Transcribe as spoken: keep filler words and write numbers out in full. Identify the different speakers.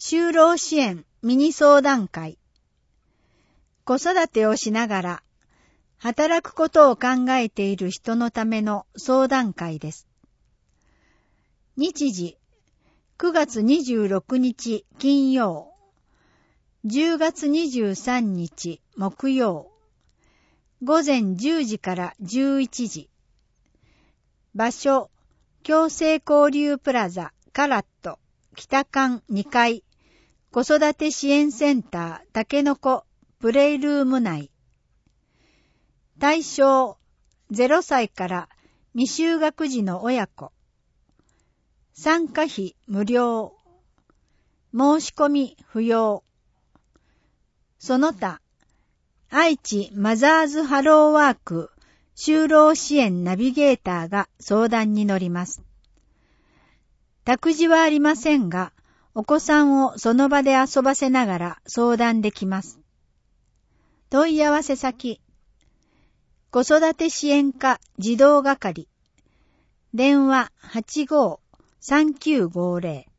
Speaker 1: 就労支援ミニ相談会。子育てをしながら働くことを考えている人のための相談会です。日時くがつにじゅうろくにち金曜、じゅうがつにじゅうさんにち木曜、ごぜんじゅうじからじゅういちじ。場所、共生交流プラザカラット北館にかい子育て支援センターたけのこプレイルーム内。対象ゼロさいから未就学児の親子。参加費無料。申し込み不要。その他、愛知マザーズハローワーク就労支援ナビゲーターが相談に乗ります。託児はありませんが、お子さんをその場で遊ばせながら相談できます。問い合わせ先、子育て支援課児童係、電話 はちごーさんきゅうごーぜろ